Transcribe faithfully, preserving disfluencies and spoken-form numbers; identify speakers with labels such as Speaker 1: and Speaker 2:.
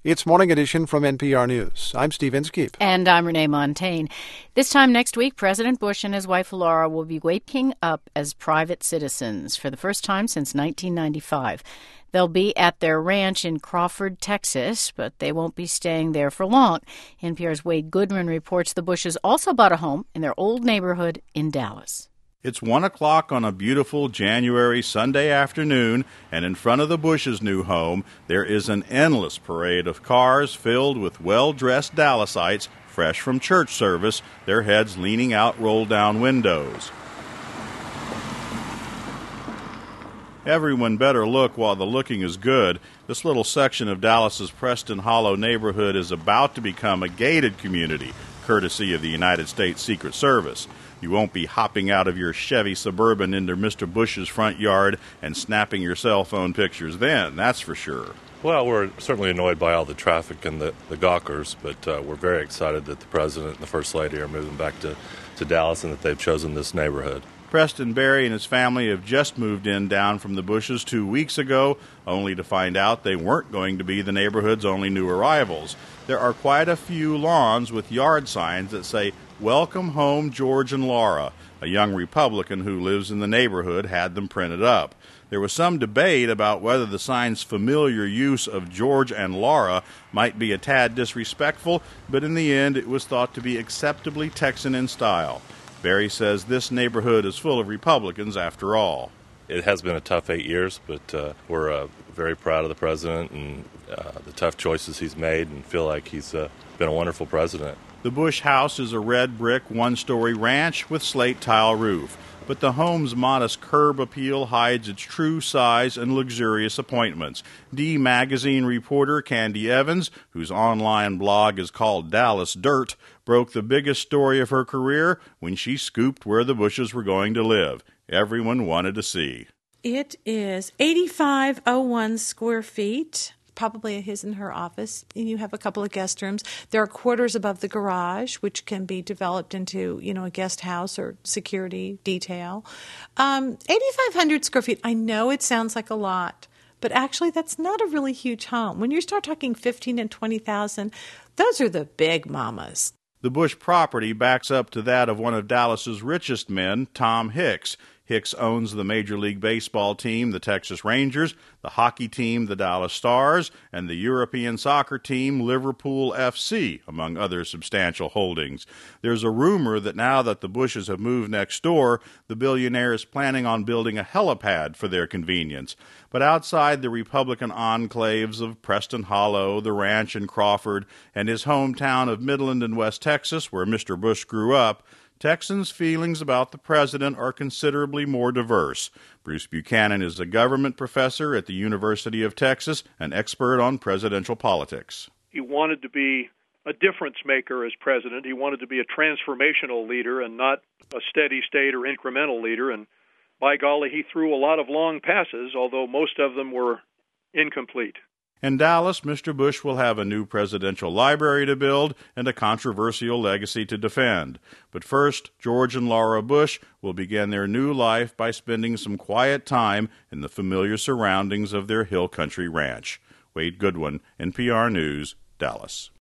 Speaker 1: It's Morning Edition from N P R News. I'm Steve Inskeep.
Speaker 2: And I'm Renee Montaigne. This time next week, President Bush and his wife Laura will be waking up as private citizens for the first time since nineteen ninety-five. They'll be at their ranch in Crawford, Texas, but they won't be staying there for long. N P R's Wade Goodman reports the Bushes also bought a home in their old neighborhood in Dallas.
Speaker 3: It's one o'clock on a beautiful January Sunday afternoon, and in front of the Bushes' new home, there is an endless parade of cars filled with well-dressed Dallasites fresh from church service, their heads leaning out roll-down windows. Everyone better look while the looking is good. This little section of Dallas's Preston Hollow neighborhood is about to become a gated community, courtesy of the United States Secret Service. You won't be hopping out of your Chevy Suburban into Mister Bush's front yard and snapping your cell phone pictures then, that's for sure.
Speaker 4: Well, we're certainly annoyed by all the traffic and the, the gawkers, but uh, we're very excited that the President and the First Lady are moving back to, to Dallas and that they've chosen this neighborhood.
Speaker 3: Preston Berry and his family have just moved in down from the Bushes two weeks ago, only to find out they weren't going to be the neighborhood's only new arrivals. There are quite a few lawns with yard signs that say, "Welcome home, George and Laura." A young Republican who lives in the neighborhood had them printed up. There was some debate about whether the sign's familiar use of George and Laura might be a tad disrespectful, but in the end it was thought to be acceptably Texan in style. Berry says this neighborhood is full of Republicans after all.
Speaker 4: It has been a tough eight years, but uh, we're uh, very proud of the President and uh, the tough choices he's made and feel like he's uh, been a wonderful president.
Speaker 3: The Bush house is a red brick one-story ranch with slate tile roof, but the home's modest curb appeal hides its true size and luxurious appointments. D Magazine reporter Candy Evans, whose online blog is called Dallas Dirt, broke the biggest story of her career when she scooped where the Bushes were going to live. Everyone wanted to see.
Speaker 5: It is eighty-five oh one square feet. Probably his and her office. And you have a couple of guest rooms. There are quarters above the garage, which can be developed into, you know, a guest house or security detail. Um, eighty-five hundred square feet. I know it sounds like a lot, but actually that's not a really huge home. When you start talking fifteen and twenty thousand, those are the big mamas.
Speaker 3: The Bush property backs up to that of one of Dallas's richest men, Tom Hicks. Hicks owns the Major League Baseball team, the Texas Rangers, the hockey team, the Dallas Stars, and the European soccer team, Liverpool F C, among other substantial holdings. There's a rumor that now that the Bushes have moved next door, the billionaire is planning on building a helipad for their convenience. But outside the Republican enclaves of Preston Hollow, the ranch in Crawford, and his hometown of Midland in West Texas, where Mister Bush grew up, Texans' feelings about the president are considerably more diverse. Bruce Buchanan is a government professor at the University of Texas, an expert on presidential politics.
Speaker 6: He wanted to be a difference maker as president. He wanted to be a transformational leader and not a steady state or incremental leader. And by golly, he threw a lot of long passes, although most of them were incomplete.
Speaker 3: In Dallas, Mister Bush will have a new presidential library to build and a controversial legacy to defend. But first, George and Laura Bush will begin their new life by spending some quiet time in the familiar surroundings of their hill country ranch. Wade Goodwin, N P R News, Dallas.